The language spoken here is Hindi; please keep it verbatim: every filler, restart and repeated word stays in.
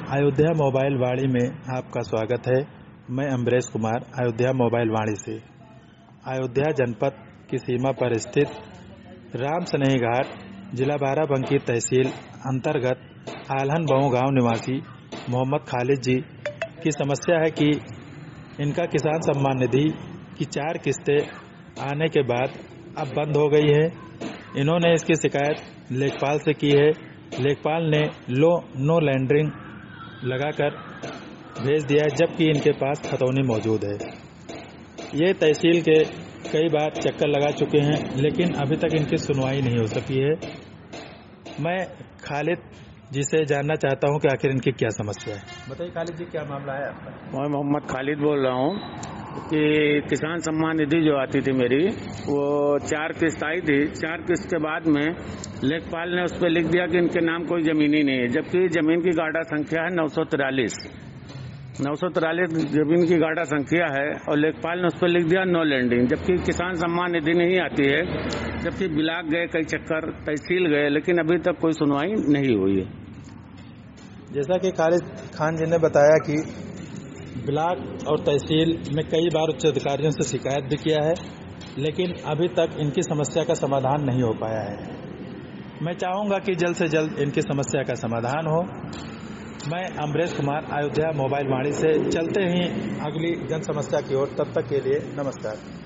अयोध्या मोबाइल वाणी में आपका स्वागत है। मैं अमरेश कुमार अयोध्या मोबाइल वाणी से। अयोध्या जनपद की सीमा पर स्थित राम स्नेही घाट, जिला बाराबंकी तहसील अंतर्गत आल्हन बहू गांव निवासी मोहम्मद खालिद जी की समस्या है कि इनका किसान सम्मान निधि की चार किस्तें आने के बाद अब बंद हो गई है। इन्होंने इसकी शिकायत लेखपाल से की है। लेखपाल ने लो नो लैंडरिंग लगाकर भेज दिया है, जबकि इनके पास खतौनी मौजूद है। ये तहसील के कई बार चक्कर लगा चुके हैं, लेकिन अभी तक इनकी सुनवाई नहीं हो सकी है। मैं खालिद जी से जानना चाहता हूं कि आखिर इनकी क्या समस्या है। बताइए खालिद जी, क्या मामला है आपका? मैं मोहम्मद खालिद बोल रहा हूं कि किसान सम्मान निधि जो आती थी मेरी, वो चार किस्त आई थी। चार किस्त के बाद में लेखपाल ने उस पर लिख दिया कि इनके नाम कोई जमीन ही नहीं है, जबकि जमीन की गाढ़ा संख्या है नौ सौ तिरालीस नौ सौ तिरालीस जमीन की गाढ़ा संख्या है, और लेखपाल ने उस पर लिख दिया नो लैंडिंग, जबकि किसान सम्मान निधि नहीं आती है। जबकि ब्लॉक गए, कई चक्कर तहसील गए, लेकिन अभी तक कोई सुनवाई नहीं हुई है। जैसा कि खालिद खान जी ने बताया कि ब्लॉक और तहसील में कई बार उच्च अधिकारियों से शिकायत भी किया है, लेकिन अभी तक इनकी समस्या का समाधान नहीं हो पाया है। मैं चाहूंगा कि जल्द से जल्द इनकी समस्या का समाधान हो। मैं अमरेश कुमार अयोध्या मोबाइल वाणी से चलते ही अगली जन समस्या की ओर। तब तक के लिए नमस्कार।